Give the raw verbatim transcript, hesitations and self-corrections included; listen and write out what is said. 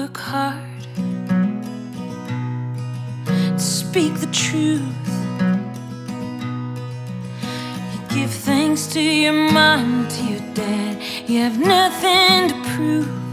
work hard to speak the truth. You give thanks to your mom, to your dad. You have nothing to prove.